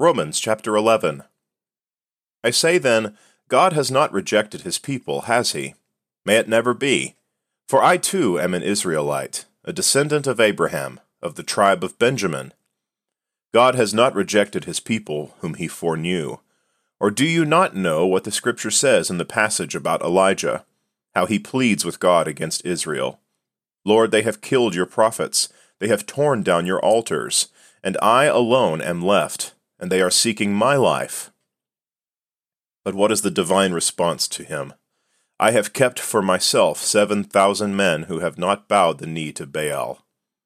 Romans chapter 11. I say then, God has not rejected his people, has he? May it never be. For I too am an Israelite, a descendant of Abraham, of the tribe of Benjamin. God has not rejected his people, whom he foreknew. Or do you not know what the Scripture says in the passage about Elijah, how he pleads with God against Israel? Lord, they have killed your prophets, they have torn down your altars, and I alone am left, and they are seeking my life. But what is the divine response to him? I have kept for myself 7,000 men who have not bowed the knee to Baal.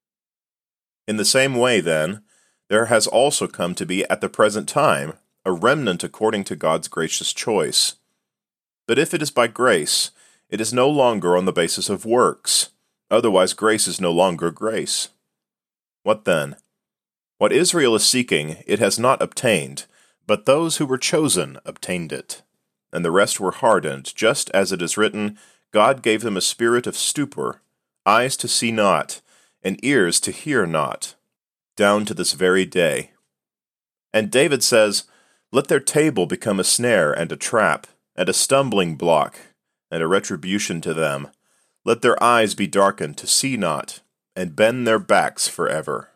In the same way, then, there has also come to be at the present time a remnant according to God's gracious choice. But if it is by grace, it is no longer on the basis of works. Otherwise, grace is no longer grace. What then? What Israel is seeking, it has not obtained, but those who were chosen obtained it. And the rest were hardened, just as it is written, God gave them a spirit of stupor, eyes to see not, and ears to hear not, down to this very day. And David says, let their table become a snare and a trap, and a stumbling block, and a retribution to them. Let their eyes be darkened to see not, and bend their backs forever.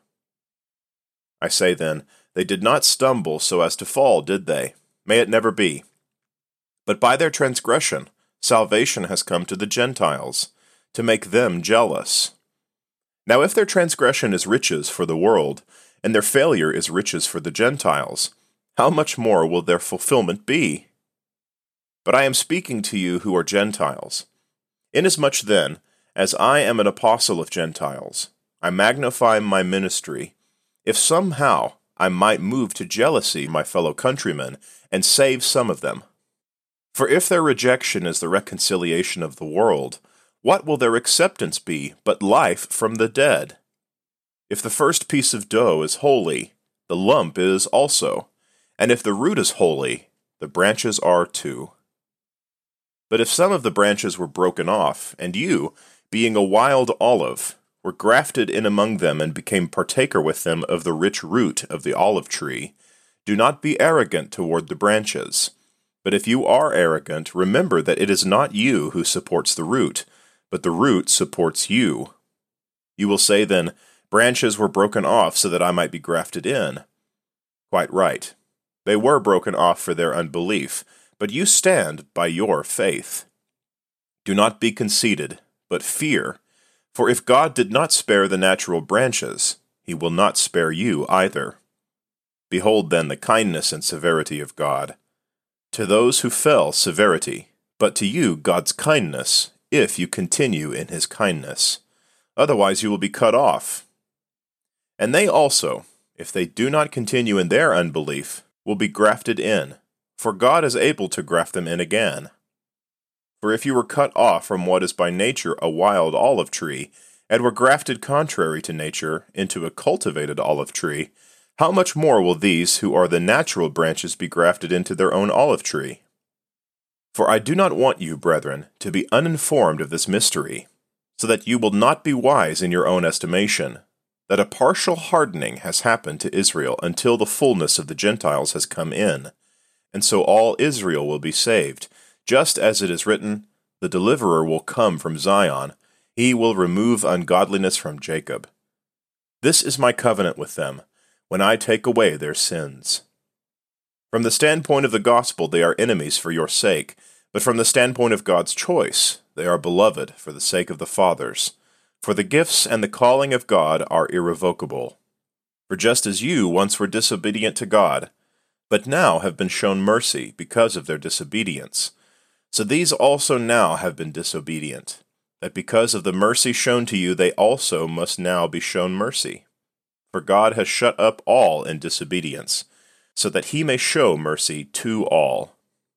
I say then, they did not stumble so as to fall, did they? May it never be. But by their transgression, salvation has come to the Gentiles, to make them jealous. Now if their transgression is riches for the world, and their failure is riches for the Gentiles, how much more will their fulfillment be? But I am speaking to you who are Gentiles. Inasmuch then, as I am an apostle of Gentiles, I magnify my ministry, if somehow I might move to jealousy my fellow countrymen, and save some of them. For if their rejection is the reconciliation of the world, what will their acceptance be but life from the dead? If the first piece of dough is holy, the lump is also, and if the root is holy, the branches are too. But if some of the branches were broken off, and you, being a wild olive, were grafted in among them and became partaker with them of the rich root of the olive tree, do not be arrogant toward the branches. But if you are arrogant, remember that it is not you who supports the root, but the root supports you. You will say then, branches were broken off so that I might be grafted in. Quite right. They were broken off for their unbelief, but you stand by your faith. Do not be conceited, but fear. For if God did not spare the natural branches, he will not spare you either. Behold then the kindness and severity of God. To those who fell, severity, but to you God's kindness, if you continue in his kindness. Otherwise you will be cut off. And they also, if they do not continue in their unbelief, will be grafted in, for God is able to graft them in again. For if you were cut off from what is by nature a wild olive tree, and were grafted contrary to nature into a cultivated olive tree, how much more will these who are the natural branches be grafted into their own olive tree? For I do not want you, brethren, to be uninformed of this mystery, so that you will not be wise in your own estimation, that a partial hardening has happened to Israel until the fullness of the Gentiles has come in, and so all Israel will be saved. Just as it is written, the deliverer will come from Zion, he will remove ungodliness from Jacob. This is my covenant with them, when I take away their sins. From the standpoint of the gospel, they are enemies for your sake, but from the standpoint of God's choice, they are beloved for the sake of the fathers. For the gifts and the calling of God are irrevocable. For just as you once were disobedient to God, but now have been shown mercy because of their disobedience, so these also now have been disobedient, that because of the mercy shown to you they also must now be shown mercy. For God has shut up all in disobedience, so that he may show mercy to all.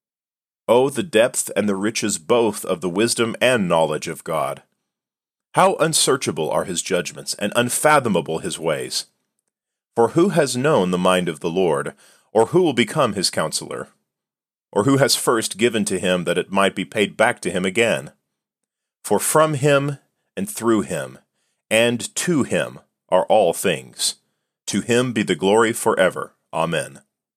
O the depth and the riches both of the wisdom and knowledge of God! How unsearchable are his judgments, and unfathomable his ways! For who has known the mind of the Lord, or who will become his counselor? Or who has first given to him that it might be paid back to him again? For from him, and through him, and to him are all things. To him be the glory forever. Amen.